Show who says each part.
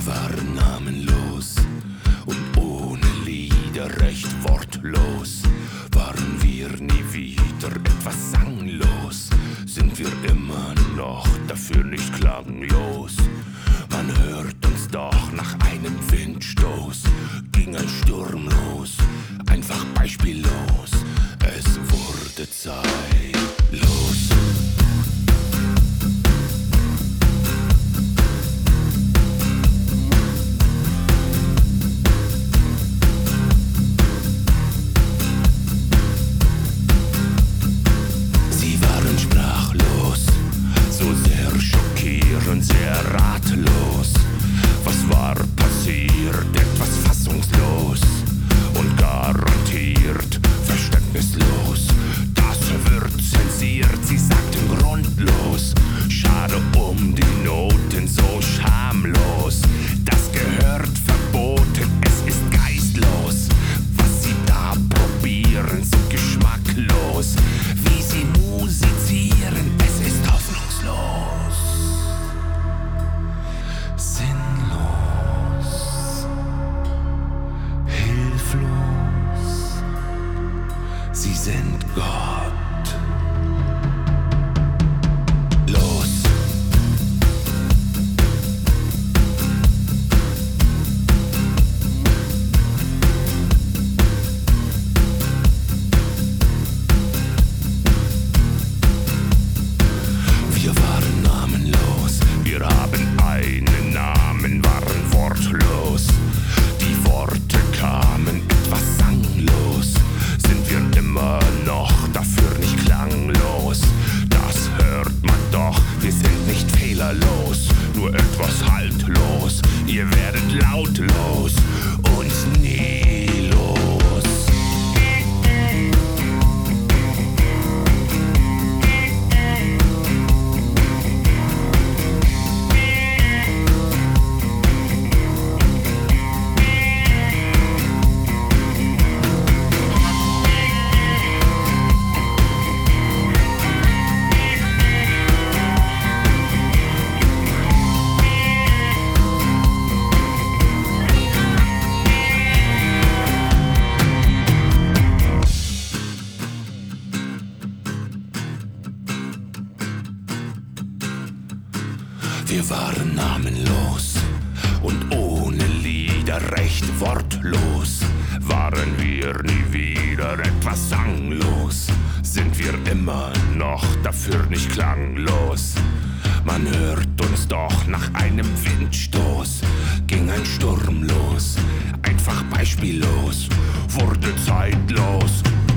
Speaker 1: Wir waren namenlos und ohne Lieder, recht wortlos. Waren wir nie wieder etwas sanglos, sind wir immer noch dafür nicht klanglos. Man hört uns doch nach einem Windstoß, ging ein Sturm los, einfach beispiellos. Es wurde zeitlos. Sehr ratlos. Was war passiert? Etwas fassungslos und garantiert verständnislos. Das wird zensiert, sie sagten grundlos. Schade um die Noten, so schamlos. Das gehört verboten, es ist geistlos. Was sie da probieren, so geschmacklos. Wie sie musizieren, es ist hoffnungslos. Sie sind Gott. Los. Wir waren namenlos, wir haben einen Namen, waren wortlos. Die Worte kamen etwas sanglos. Sind wir immer noch dafür nicht klanglos? Das hört man doch, wir sind nicht fehlerlos, nur etwas haltlos. Ihr werdet lautlos, uns nie los. Wir waren namenlos und ohne Lieder, recht wortlos. Waren wir nie wieder etwas sanglos? Sind wir immer noch dafür nicht klanglos? Man hört uns doch nach einem Windstoß, ging ein Sturm los, einfach beispiellos, wurde zeitlos.